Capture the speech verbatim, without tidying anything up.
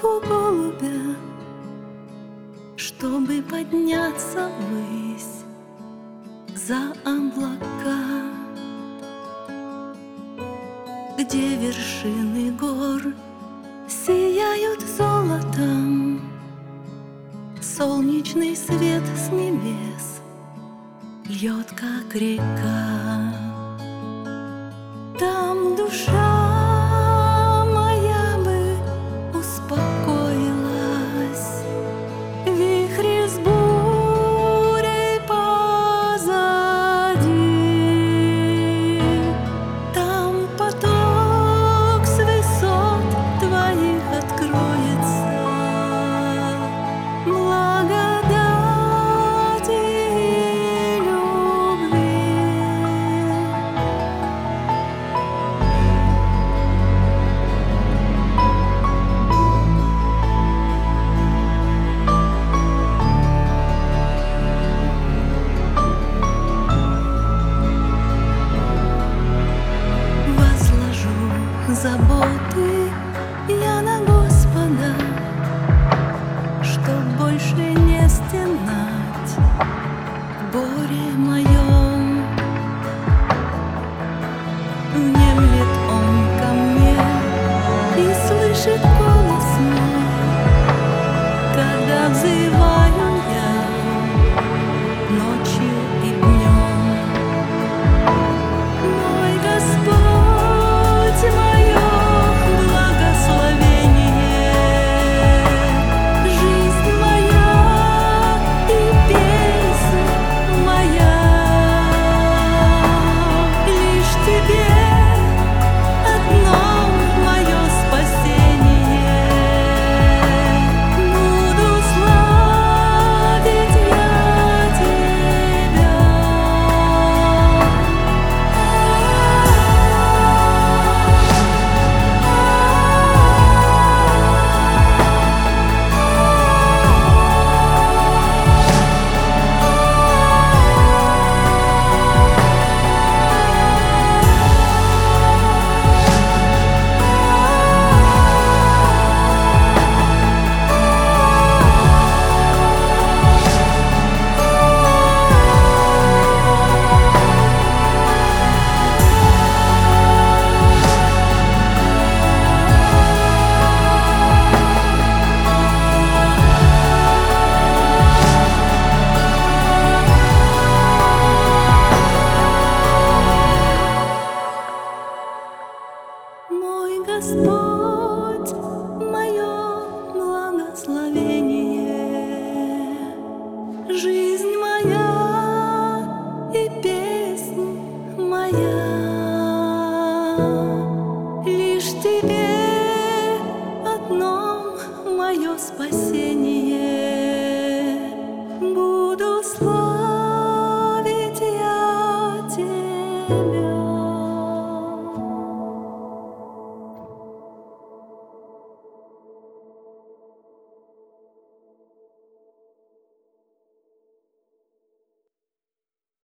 лапу голубя, чтобы подняться ввысь за облака, где вершины гор сияют золотом, солнечный свет с небес льет, как река. Там душа моя бы успокоилась, вихри с бурей позади. Там поток с высот твоих откроется, благодати и любви. Заботы я на Господа, чтоб больше не стенать в горе моем. Внемлет Он ко мне и слышит голос мой, когда взываю я ночью и днем. Мой Господь, мое благословение, жизнь моя и песня моя. Лишь Тебе одно мое спасение, буду славить я Тебя. Мой Господь, мое благословение, жизнь моя и песнь моя. Лишь Тебе одно мое спасение, буду славить я Тебя.